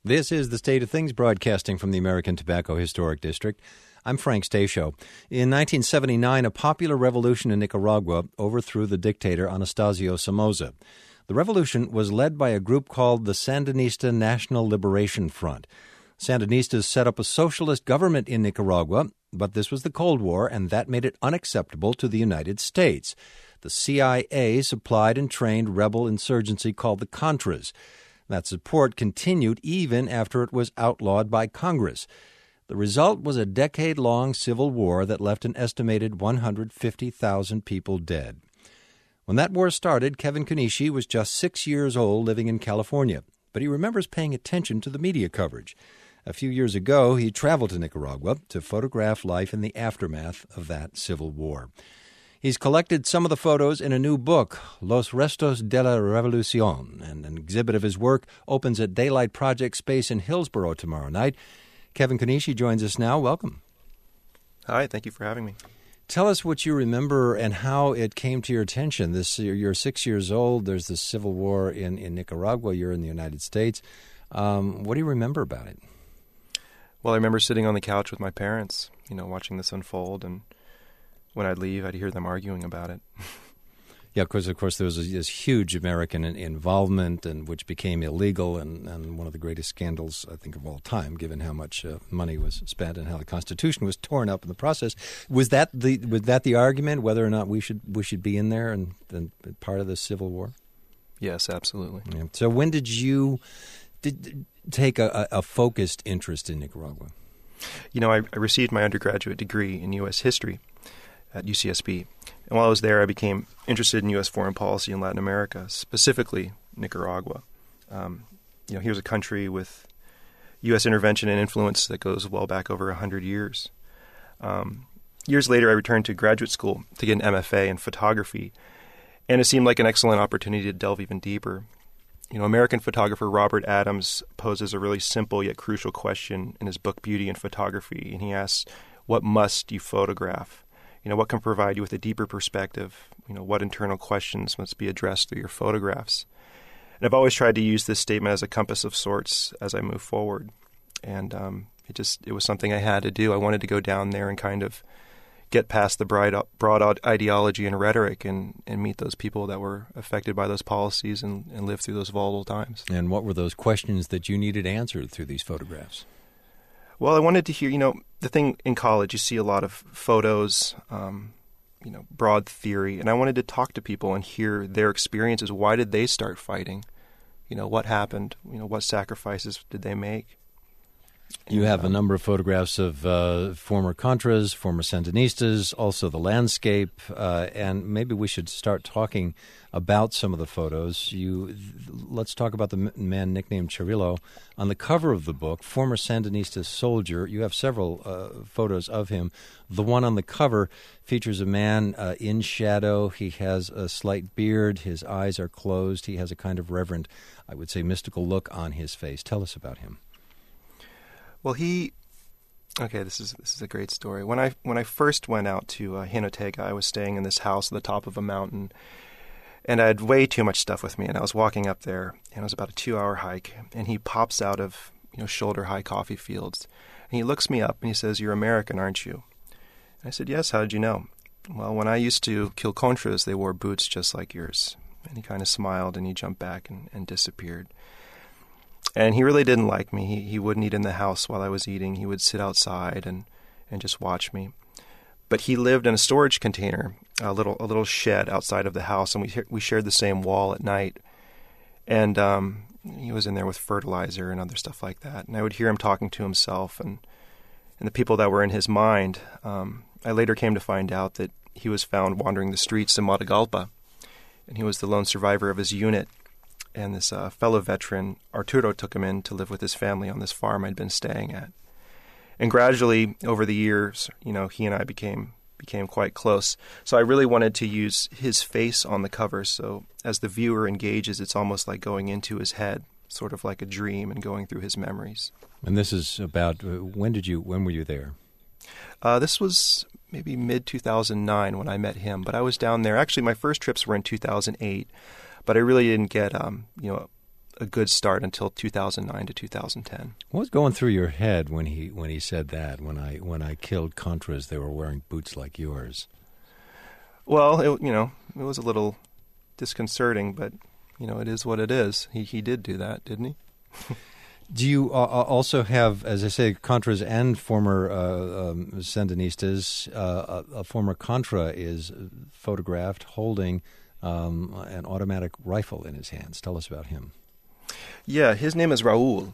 This is The State of Things, broadcasting from the American Tobacco Historic District. I'm Frank Stasio. In 1979, a popular revolution in Nicaragua overthrew the dictator Anastasio Somoza. The revolution was led by a group called the Sandinista National Liberation Front. Sandinistas set up a socialist government in Nicaragua, but this was the Cold War, and that made it unacceptable to the United States. The CIA supplied and trained rebel insurgency called the Contras. That support continued even after it was outlawed by Congress. The result was a decade-long civil war that left an estimated 150,000 people dead. When that war started, Kevin Konishi was just 6 years old, living in California, but he remembers paying attention to the media coverage. A few years ago, he traveled to Nicaragua to photograph life in the aftermath of that civil war. He's collected some of the photos in a new book, Los Restos de la Revolución, and an exhibit of his work opens at Daylight Project Space in Hillsborough tomorrow night. Kevin Konishi joins us now. Welcome. Hi, thank you for having me. Tell us what you remember and how it came to your attention. You're 6 years old. There's the civil war in Nicaragua. You're in the United States. What do you remember about it? Well, I remember sitting on the couch with my parents, watching this unfold, and when I'd leave, I'd hear them arguing about it. Yeah, because of course there was this huge American involvement, and which became illegal, and one of the greatest scandals, I think, of all time, given how much money was spent and how the Constitution was torn up in the process. Was that the argument, whether or not we should be in there and part of the Civil War? Yes, absolutely. Yeah. So when did you take a focused interest in Nicaragua? I received my undergraduate degree in U.S. history at UCSB. And while I was there, I became interested in U.S. foreign policy in Latin America, specifically Nicaragua. Here's a country with U.S. intervention and influence that goes well back over 100 years. Years later, I returned to graduate school to get an MFA in photography, and it seemed like an excellent opportunity to delve even deeper. American photographer Robert Adams poses a really simple yet crucial question in his book Beauty in Photography, and he asks, what must you photograph? What can provide you with a deeper perspective? What internal questions must be addressed through your photographs? And I've always tried to use this statement as a compass of sorts as I move forward. And it was something I had to do. I wanted to go down there and kind of get past the broad ideology and rhetoric and meet those people that were affected by those policies and live through those volatile times. And what were those questions that you needed answered through these photographs? Well, I wanted to hear, the thing in college, you see a lot of photos, broad theory, and I wanted to talk to people and hear their experiences. Why did they start fighting? What happened? What sacrifices did they make? You have a number of photographs of former Contras, former Sandinistas, also the landscape, and maybe we should start talking about some of the photos. Let's talk about the man nicknamed Cirillo. On the cover of the book, former Sandinista soldier, you have several photos of him. The one on the cover features a man in shadow. He has a slight beard. His eyes are closed. He has a kind of reverent, I would say, mystical look on his face. Tell us about him. Well, this is a great story. When I first went out to Jinotega, I was staying in this house at the top of a mountain, and I had way too much stuff with me, and I was walking up there, and it was about a 2-hour hike, and he pops out of shoulder-high coffee fields, and he looks me up, and he says, "You're American, aren't you?" And I said, "Yes, how did you know?" "Well, when I used to kill Contras, they wore boots just like yours." And he kind of smiled, and he jumped back and disappeared. And he really didn't like me. He wouldn't eat in the house while I was eating. He would sit outside and just watch me. But he lived in a storage container, a little shed outside of the house, and we shared the same wall at night. And he was in there with fertilizer and other stuff like that. And I would hear him talking to himself and the people that were in his mind. I later came to find out that he was found wandering the streets in Matagalpa, and he was the lone survivor of his unit. And this fellow veteran, Arturo, took him in to live with his family on this farm I'd been staying at. And gradually, over the years, he and I became quite close. So I really wanted to use his face on the cover. So as the viewer engages, it's almost like going into his head, sort of like a dream and going through his memories. And this is about, when were you there? This was maybe mid-2009 when I met him. But I was down there. Actually, my first trips were in 2008. But I really didn't get, a good start until 2009 to 2010. What was going through your head when he said that? When I killed Contras, they were wearing boots like yours. Well, it was a little disconcerting, but it is what it is. He did do that, didn't he? Do you also have, as I say, Contras and former Sandinistas? A former Contra is photographed holding an automatic rifle in his hands. Tell us about him. Yeah, his name is Raul.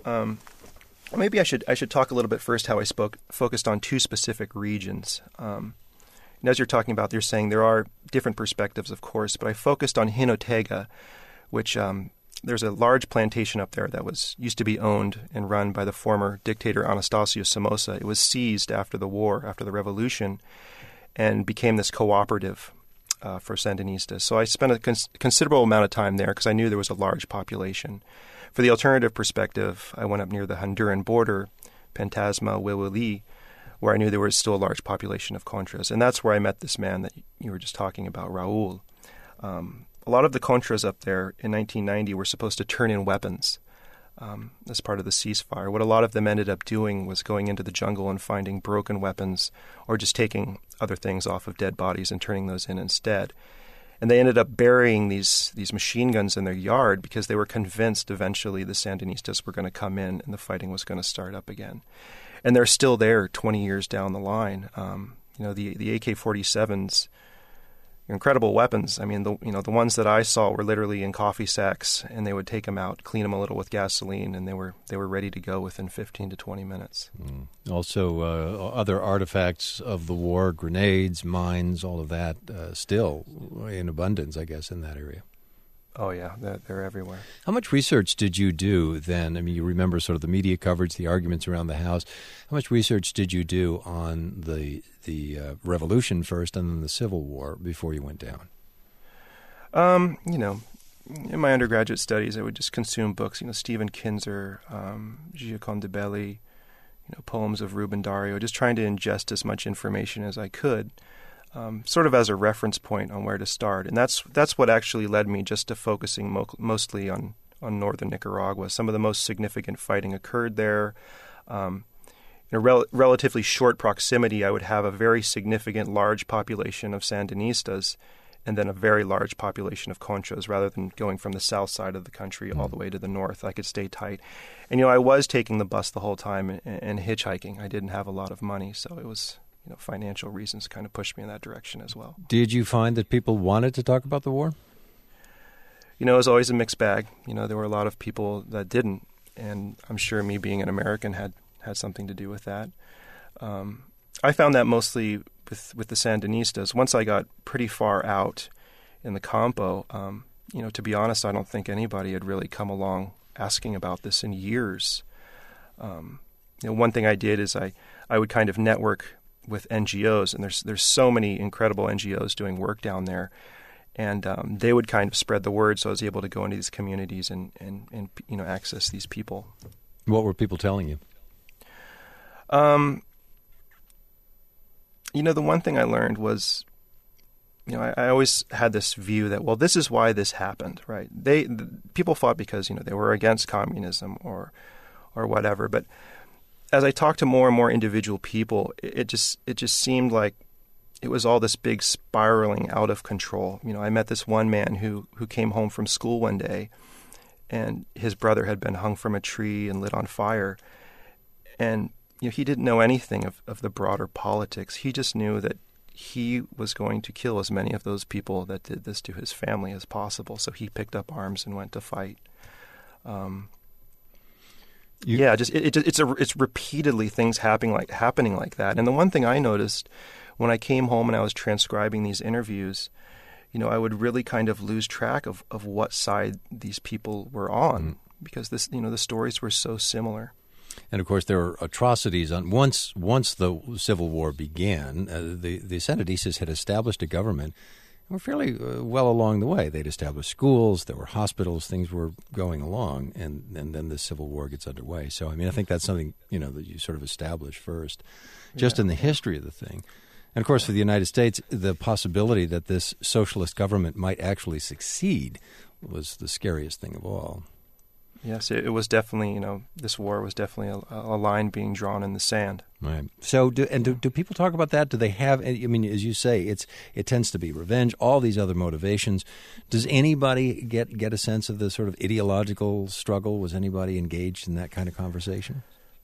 Maybe I should talk a little bit first how I focused on two specific regions. And as you're talking about, you're saying there are different perspectives, of course, but I focused on Jinotega, which there's a large plantation up there that used to be owned and run by the former dictator Anastasio Somoza. It was seized after the war, after the revolution, and became this cooperative for Sandinistas. So I spent a considerable amount of time there because I knew there was a large population. For the alternative perspective, I went up near the Honduran border, Pentasma, Huehueli, where I knew there was still a large population of Contras. And that's where I met this man that you were just talking about, Raul. A lot of the Contras up there in 1990 were supposed to turn in weapons as part of the ceasefire. What a lot of them ended up doing was going into the jungle and finding broken weapons or just taking other things off of dead bodies and turning those in instead. And they ended up burying these machine guns in their yard because they were convinced eventually the Sandinistas were going to come in and the fighting was going to start up again. And they're still there 20 years down the line. The AK-47s, incredible weapons. I mean, the ones that I saw were literally in coffee sacks, and they would take them out, clean them a little with gasoline, and they were ready to go within 15 to 20 minutes. Also, other artifacts of the war, grenades, mines, all of that, still in abundance, I guess, in that area. Oh, yeah, they're everywhere. How much research did you do then? I mean, you remember sort of the media coverage, the arguments around the House. How much research did you do on the revolution first and then the Civil War before you went down? In my undergraduate studies, I would just consume books, Stephen Kinzer, Gioconda Belli, poems of Ruben Dario, just trying to ingest as much information as I could. Sort of as a reference point on where to start. And that's what actually led me just to focusing mostly on northern Nicaragua. Some of the most significant fighting occurred there. In a relatively short proximity, I would have a very significant large population of Sandinistas and then a very large population of Contras. Rather than going from the south side of the country all the way to the north, I could stay tight. And, I was taking the bus the whole time and hitchhiking. I didn't have a lot of money, so it was... financial reasons kind of pushed me in that direction as well. Did you find that people wanted to talk about the war? It was always a mixed bag. There were a lot of people that didn't, and I'm sure me being an American had something to do with that. I found that mostly with the Sandinistas. Once I got pretty far out in the Campo, to be honest, I don't think anybody had really come along asking about this in years. One thing I did is I would kind of network with NGOs, and there's so many incredible NGOs doing work down there, and they would kind of spread the word, so I was able to go into these communities and access these people. What were people telling you? The one thing I learned was, I always had this view that, well, this is why this happened, right? People fought because they were against communism or whatever, but as I talked to more and more individual people, it just seemed like it was all this big spiraling out of control. I met this one man who came home from school one day, and his brother had been hung from a tree and lit on fire. And he didn't know anything of the broader politics. He just knew that he was going to kill as many of those people that did this to his family as possible. So he picked up arms and went to fight. It's repeatedly things happening like that. And the one thing I noticed when I came home and I was transcribing these interviews, I would really kind of lose track of what side these people were on because the stories were so similar. And of course, there were atrocities. Once the Civil War began, the Sandinistas had established a government. We're fairly well along the way. They'd established schools, there were hospitals, things were going along, and then the Civil War gets underway. So, I think that's something, that you sort of establish first, just in the history of the thing. And, of course, for the United States, the possibility that this socialist government might actually succeed was the scariest thing of all. Yes, it was definitely, this war was definitely a line being drawn in the sand. Right. So, do people talk about that? Do they have? I mean, as you say, it tends to be revenge. All these other motivations. Does anybody get a sense of the sort of ideological struggle? Was anybody engaged in that kind of conversation?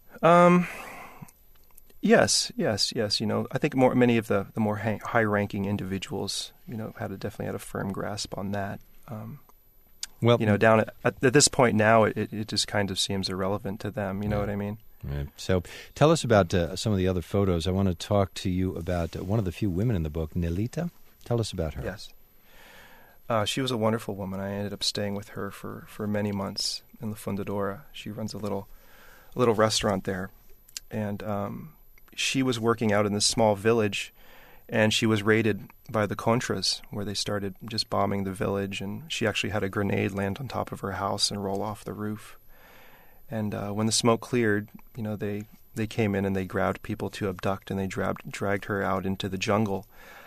Yes. I think many of the more high-ranking individuals, definitely had a firm grasp on that. Well, down at this point now, it just kind of seems irrelevant to them. You know what I mean? Right. So tell us about some of the other photos. I want to talk to you about one of the few women in the book, Nelita. Tell us about her. Yes. She was a wonderful woman. I ended up staying with her for many months in the Fundadora. She runs a little restaurant there. And she was working out in this small village, and she was raided by the Contras, where they started just bombing the village, and she actually had a grenade land on top of her house and roll off the roof. And when the smoke cleared, they came in and they grabbed people to abduct, and they dragged her out into the jungle.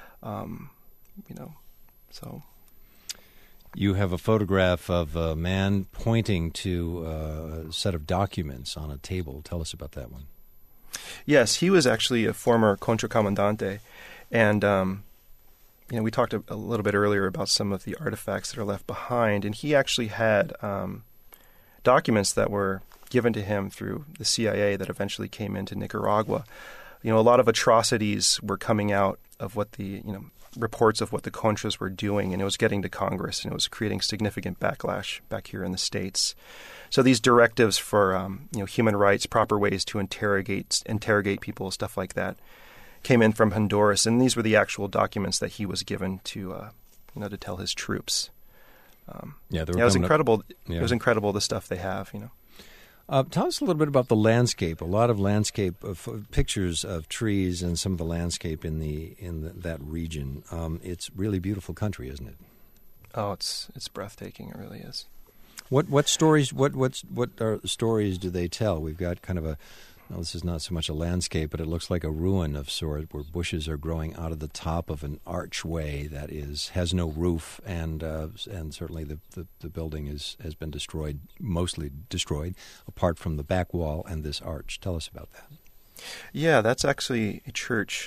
So. You have a photograph of a man pointing to a set of documents on a table. Tell us about that one. Yes, he was actually a former Contracomandante, and we talked a little bit earlier about some of the artifacts that are left behind, and he actually had documents that were given to him through the CIA that eventually came into Nicaragua. A lot of atrocities were coming out of what reports of what the Contras were doing, and it was getting to Congress, and it was creating significant backlash back here in the States. So these directives for human rights, proper ways to interrogate people, stuff like that, came in from Honduras, and these were the actual documents that he was given to tell his troops. It was incredible. Yeah. It was incredible the stuff they have. Tell us a little bit about the landscape. A lot of landscape pictures of trees and some of the landscape in that region. It's really beautiful country, isn't it? Oh, it's breathtaking. It really is. What stories? What stories do they tell? We've got kind of this is not so much a landscape, but it looks like a ruin of sort, where bushes are growing out of the top of an archway that has no roof, and certainly the building has been mostly destroyed, apart from the back wall and this arch. Tell us about that. Yeah, that's actually a church,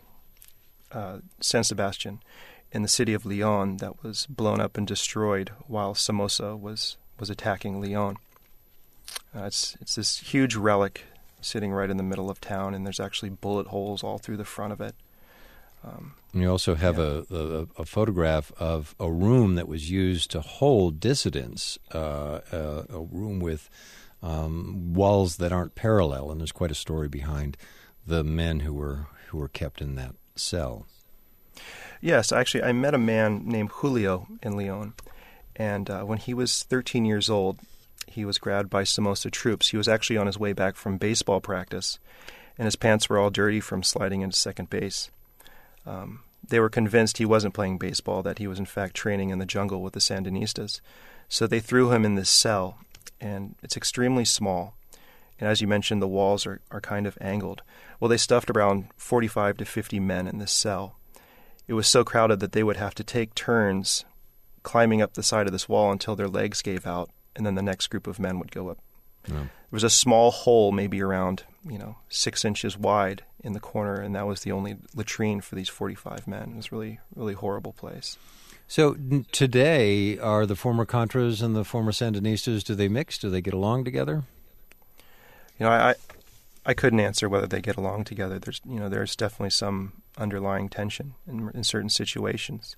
San Sebastian, in the city of Leon, that was blown up and destroyed while Somoza was attacking Leon. It's this huge relic sitting right in the middle of town, and there's actually bullet holes all through the front of it. And you also have a photograph of a room that was used to hold dissidents, a room with walls that aren't parallel, and there's quite a story behind the men who were kept in that cell. Yes, actually, I met a man named Julio in Leon, and when he was 13 years old, he was grabbed by Somoza troops. He was actually on his way back from baseball practice, and his pants were all dirty from sliding into second base. They were convinced he wasn't playing baseball, that he was in fact training in the jungle with the Sandinistas. So they threw him in this cell, and it's extremely small. And as you mentioned, the walls are kind of angled. Well, they stuffed around 45 to 50 men in this cell. It was so crowded that they would have to take turns climbing up the side of this wall until their legs gave out, and then the next group of men would go up. Yeah. There was a small hole, maybe around 6 inches wide in the corner, and that was the only latrine for these 45 men. It was really, really horrible place. So today, are the former Contras and the former Sandinistas, do they mix? Do they get along together? I couldn't answer whether they get along together. There's definitely some underlying tension in certain situations.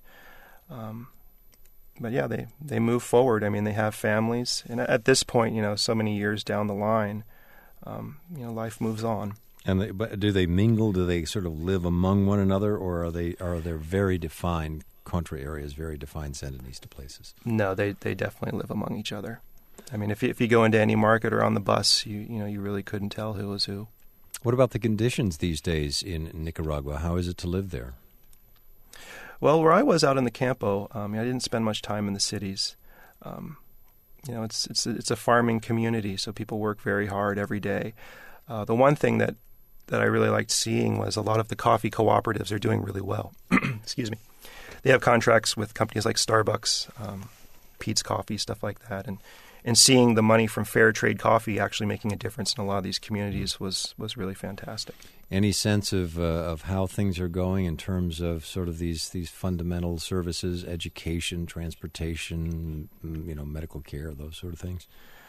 But yeah, they move forward. I mean, they have families, and at this point, so many years down the line, life moves on. And but do they mingle? Do they sort of live among one another, or are there very defined Contra areas, very defined Sandinista places? No, they definitely live among each other. I mean, if you go into any market or on the bus, you really couldn't tell who was who. What about the conditions these days in Nicaragua? How is it to live there? Well, where I was out in the Campo, I didn't spend much time in the cities. It's a farming community, so people work very hard every day. The one thing that I really liked seeing was a lot of the coffee cooperatives are doing really well. Excuse me. They have contracts with companies like Starbucks, Peet's Coffee, stuff like that, and and seeing the money from fair trade coffee actually making a difference in a lot of these communities was really fantastic. Any sense of how things are going in terms of sort of these fundamental services, education, transportation, medical care, those sort of things?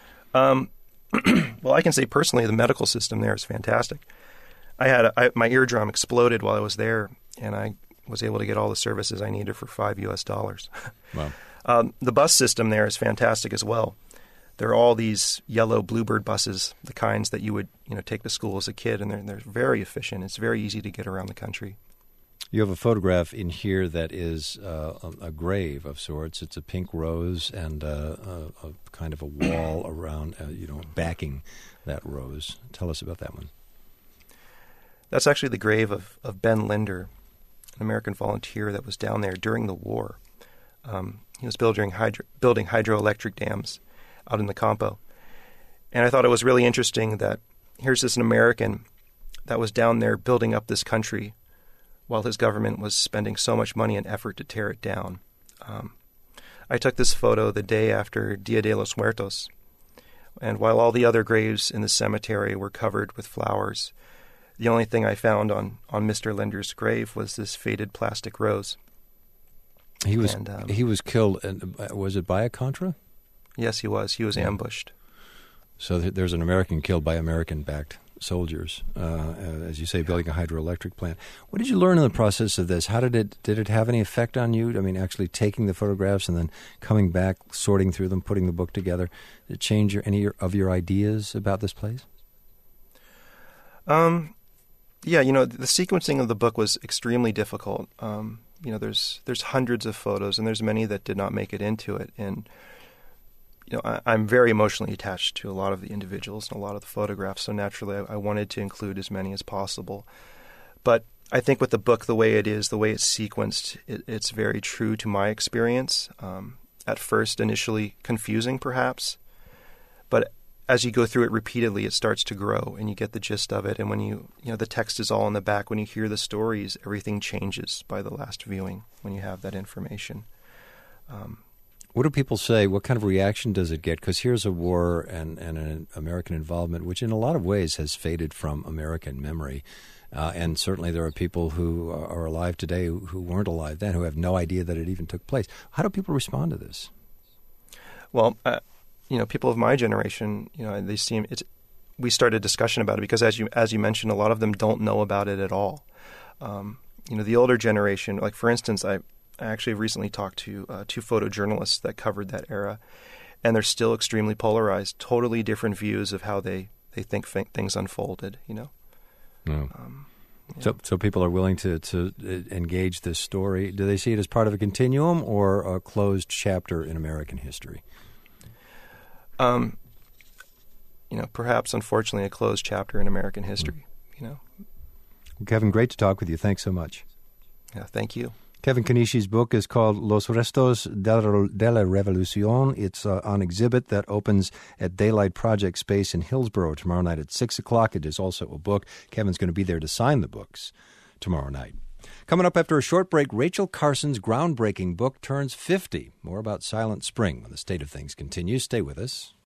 Well, I can say personally the medical system there is fantastic. My eardrum exploded while I was there, and I was able to get all the services I needed for $5. Wow. The bus system there is fantastic as well. There are all these yellow Bluebird buses, the kinds that you would take to school as a kid, and they're very efficient. It's very easy to get around the country. You have a photograph in here that is a grave of sorts. It's a pink rose and a kind of a wall around, backing that rose. Tell us about that one. That's actually the grave of Ben Linder, an American volunteer that was down there during the war. He was building hydroelectric dams out in the Campo. And I thought it was really interesting that here's this an American that was down there building up this country while his government was spending so much money and effort to tear it down. I took this photo the day after Dia de los Muertos, and while all the other graves in the cemetery were covered with flowers, the only thing I found on Mr. Linder's grave was this faded plastic rose. He was killed, was it by a Contra? Yes, he was. He was ambushed. So there's an American killed by American-backed soldiers, as you say, building a hydroelectric plant. What did you learn in the process of this? How did it have any effect on you? I mean, actually taking the photographs and then coming back, sorting through them, putting the book together. Did it change any of your ideas about this place? Yeah, the sequencing of the book was extremely difficult. There's hundreds of photos, and there's many that did not make it into it. And I'm very emotionally attached to a lot of the individuals and a lot of the photographs, so naturally I wanted to include as many as possible. But I think with the book, the way it is, the way it's sequenced, it's very true to my experience. At first, initially confusing perhaps, but as you go through it repeatedly, it starts to grow and you get the gist of it. And when the text is all in the back, when you hear the stories, everything changes by the last viewing when you have that information. What do people say? What kind of reaction does it get? Because here's a war and an American involvement, which in a lot of ways has faded from American memory. And certainly there are people who are alive today who weren't alive then, who have no idea that it even took place. How do people respond to this? Well, people of my generation, we started a discussion about it because, as you mentioned, a lot of them don't know about it at all. The older generation, like for instance, I actually recently talked to two photojournalists that covered that era, and they're still extremely polarized, totally different views of how they think things unfolded, No. So people are willing to engage this story. Do they see it as part of a continuum or a closed chapter in American history? Perhaps, unfortunately, a closed chapter in American history, Well, Kevin, great to talk with you. Thanks so much. Yeah, thank you. Kevin Kanishi's book is called Los Restos de la Revolución. It's on exhibit that opens at Daylight Project Space in Hillsborough tomorrow night at 6 o'clock. It is also a book. Kevin's going to be there to sign the books tomorrow night. Coming up after a short break, Rachel Carson's groundbreaking book turns 50. More about Silent Spring when the State of Things continues. Stay with us.